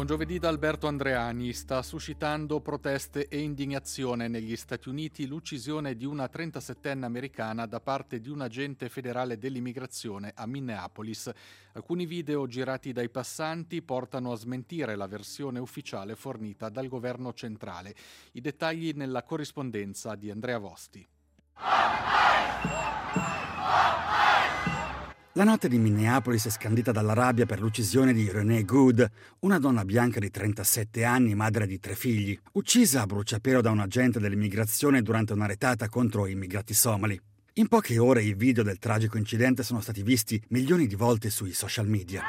giovedì da Alberto Andreani. Sta suscitando proteste e indignazione negli Stati Uniti l'uccisione di una 37enne americana da parte di un agente federale dell'immigrazione a Minneapolis. Alcuni video girati dai passanti portano a smentire la versione ufficiale fornita dal governo centrale. I dettagli nella corrispondenza di Andrea Vosti. La notte di Minneapolis è scandita dalla rabbia per l'uccisione di Renee Good, una donna bianca di 37 anni, madre di 3 figli, uccisa a bruciapelo da un agente dell'immigrazione durante una retata contro immigrati somali. In poche ore i video del tragico incidente sono stati visti milioni di volte sui social media.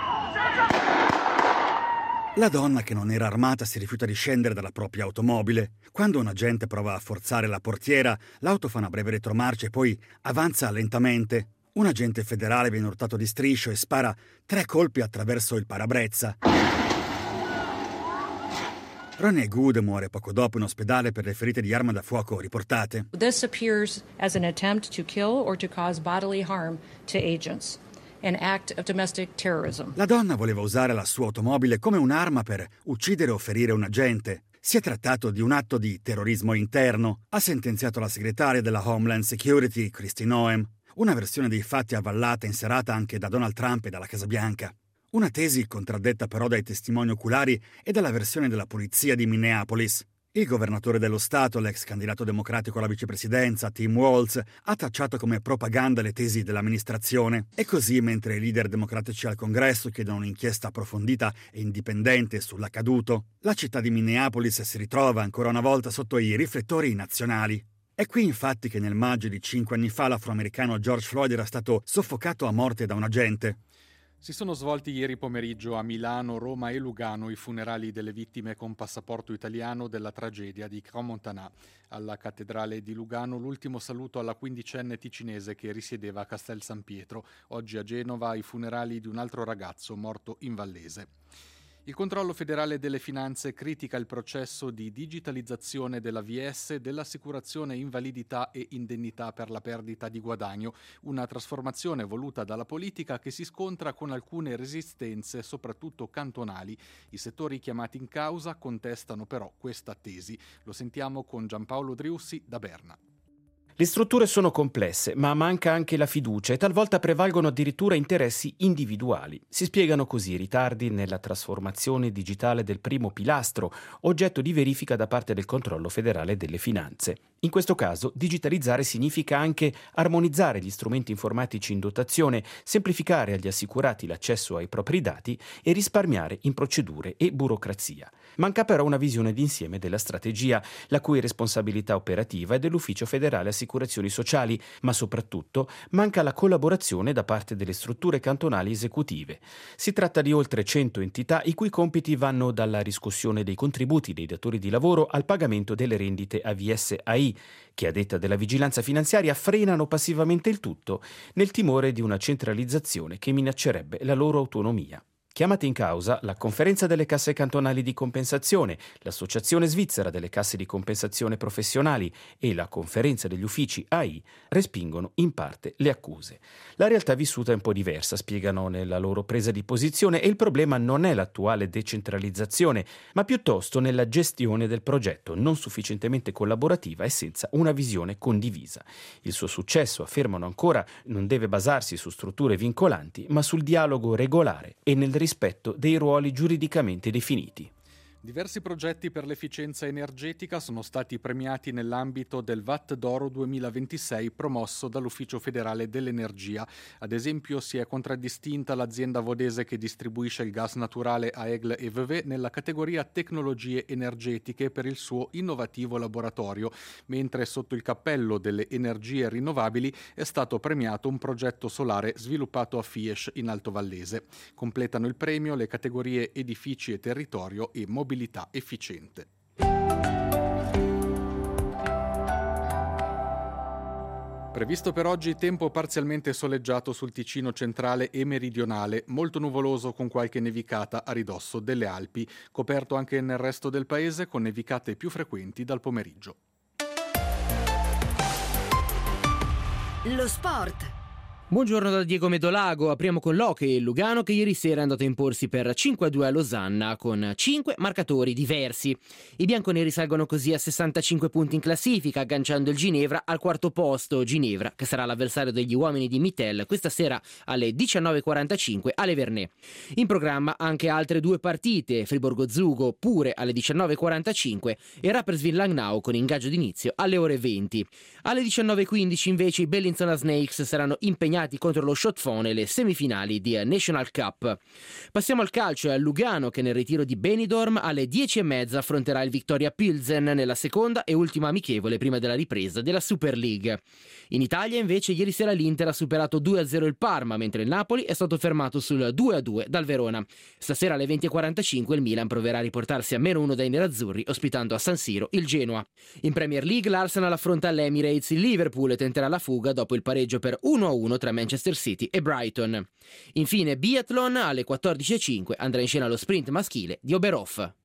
La donna, che non era armata, si rifiuta di scendere dalla propria automobile. Quando un agente prova a forzare la portiera, l'auto fa una breve retromarcia e poi avanza lentamente. Un agente federale viene urtato di striscio e spara 3 colpi attraverso il parabrezza. Renee Good muore poco dopo in ospedale per le ferite di arma da fuoco riportate. This appears as an attempt to kill or to cause bodily harm to agents, an act of domestic terrorism. La donna voleva usare la sua automobile come un'arma per uccidere o ferire un agente. Si è trattato di un atto di terrorismo interno, ha sentenziato la segretaria della Homeland Security, Kristi Noem. Una versione dei fatti avvallata in serata anche da Donald Trump e dalla Casa Bianca. Una tesi contraddetta però dai testimoni oculari e dalla versione della polizia di Minneapolis. Il governatore dello Stato, l'ex candidato democratico alla vicepresidenza, Tim Walz, ha tacciato come propaganda le tesi dell'amministrazione. E così, mentre i leader democratici al Congresso chiedono un'inchiesta approfondita e indipendente sull'accaduto, la città di Minneapolis si ritrova ancora una volta sotto i riflettori nazionali. È qui infatti che nel maggio di 5 anni fa l'afroamericano George Floyd era stato soffocato a morte da un agente. Si sono svolti ieri pomeriggio a Milano, Roma e Lugano i funerali delle vittime con passaporto italiano della tragedia di Crans-Montana. Alla cattedrale di Lugano l'ultimo saluto alla 15enne ticinese che risiedeva a Castel San Pietro. Oggi a Genova i funerali di un altro ragazzo morto in Vallese. Il controllo federale delle finanze critica il processo di digitalizzazione dell'AVS, dell'assicurazione invalidità e indennità per la perdita di guadagno, una trasformazione voluta dalla politica che si scontra con alcune resistenze, soprattutto cantonali. I settori chiamati in causa contestano però questa tesi. Lo sentiamo con Giampaolo Driussi da Berna. Le strutture sono complesse, ma manca anche la fiducia e talvolta prevalgono addirittura interessi individuali. Si spiegano così i ritardi nella trasformazione digitale del primo pilastro, oggetto di verifica da parte del controllo federale delle finanze. In questo caso, digitalizzare significa anche armonizzare gli strumenti informatici in dotazione, semplificare agli assicurati l'accesso ai propri dati e risparmiare in procedure e burocrazia. Manca però una visione d'insieme della strategia, la cui responsabilità operativa è dell'Ufficio Federale Assicurazioni Sociali, ma soprattutto manca la collaborazione da parte delle strutture cantonali esecutive. Si tratta di oltre 100 entità i cui compiti vanno dalla riscossione dei contributi dei datori di lavoro al pagamento delle rendite AVS-AI, che a detta della vigilanza finanziaria frenano passivamente il tutto nel timore di una centralizzazione che minaccerebbe la loro autonomia. Chiamate in causa la Conferenza delle Casse Cantonali di Compensazione, l'Associazione Svizzera delle Casse di Compensazione Professionali e la Conferenza degli Uffici AI respingono in parte le accuse. La realtà vissuta è un po' diversa, spiegano nella loro presa di posizione, e il problema non è l'attuale decentralizzazione, ma piuttosto nella gestione del progetto, non sufficientemente collaborativa e senza una visione condivisa. Il suo successo, affermano ancora, non deve basarsi su strutture vincolanti, ma sul dialogo regolare e nel rispetto dei ruoli giuridicamente definiti. Diversi progetti per l'efficienza energetica sono stati premiati nell'ambito del VAT d'Oro 2026 promosso dall'Ufficio Federale dell'Energia. Ad esempio si è contraddistinta l'azienda vodese che distribuisce il gas naturale a Egle e Vevey nella categoria tecnologie energetiche per il suo innovativo laboratorio, mentre sotto il cappello delle energie rinnovabili è stato premiato un progetto solare sviluppato a Fiesci in Alto Vallese. Completano il premio le categorie edifici e territorio e mobilità efficiente. Previsto per oggi tempo parzialmente soleggiato sul Ticino centrale e meridionale, molto nuvoloso con qualche nevicata a ridosso delle Alpi, coperto anche nel resto del paese con nevicate più frequenti dal pomeriggio. Lo sport. Buongiorno da Diego Medolago, apriamo con l'Hockey, il Lugano che ieri sera è andato a imporsi per 5-2 a Losanna con 5 marcatori diversi. I bianconeri salgono così a 65 punti in classifica, agganciando il Ginevra al quarto posto. Ginevra, che sarà l'avversario degli uomini di Mittel questa sera alle 19:45 alle Vernet. In programma anche altre 2 partite, Friburgo-Zugo pure alle 19:45 e Rapperswil-Langnau con ingaggio d'inizio alle ore 20. Alle 19:15 invece i Bellinzona Snakes saranno impegnati contro lo Shotfon nelle semifinali di National Cup. Passiamo al calcio e al Lugano che nel ritiro di Benidorm alle 10:30 affronterà il Viktoria Pilsen nella seconda e ultima amichevole prima della ripresa della Super League. In Italia invece ieri sera l'Inter ha superato 2-0 il Parma, mentre il Napoli è stato fermato sul 2-2 dal Verona. Stasera alle 20:45 il Milan proverà a riportarsi a -1 dai nerazzurri ospitando a San Siro il Genoa. In Premier League l'Arsenal affronta l'Emirates, il Liverpool tenterà la fuga dopo il pareggio per 1-1 tra Manchester City e Brighton. Infine biathlon alle 14:05 andrà in scena lo sprint maschile di Oberhof.